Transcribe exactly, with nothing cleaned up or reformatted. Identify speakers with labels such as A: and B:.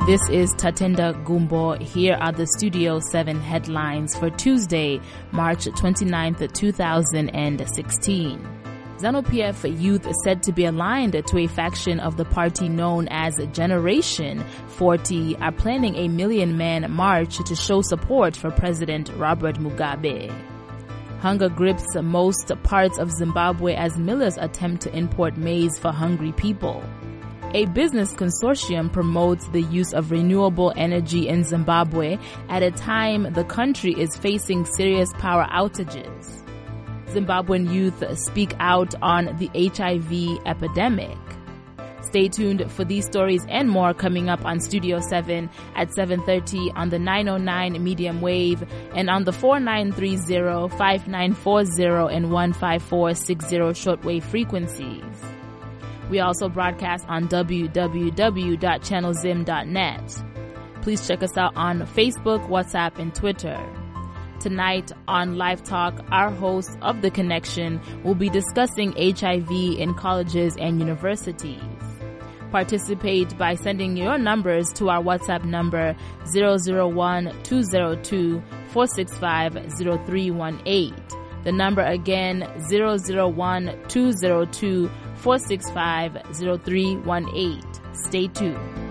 A: This is Tatenda Gumbo. Here are the Studio seven headlines for Tuesday, March twenty-ninth, two thousand sixteen. ZANU-P F youth said to be aligned to a faction of the party known as Generation forty are planning a million-man march to show support for President Robert Mugabe. Hunger grips most parts of Zimbabwe as millers attempt to import maize for hungry people. A business consortium promotes the use of renewable energy in Zimbabwe at a time the country is facing serious power outages. Zimbabwean youth speak out on the H I V epidemic. Stay tuned for these stories and more coming up on Studio seven at seven thirty on the nine oh nine medium wave and on the four nine three zero, five nine four zero and one five four six zero shortwave frequencies. We also broadcast on w w w dot channel zim dot net. Please check us out on Facebook, WhatsApp, and Twitter. Tonight on Live Talk, our host of The Connection will be discussing H I V in colleges and universities. Participate by sending your numbers to our WhatsApp number zero zero one, two zero two, four six five, zero three one eight. The number again, zero zero one, two zero two, four six five, zero three one eight. Stay tuned.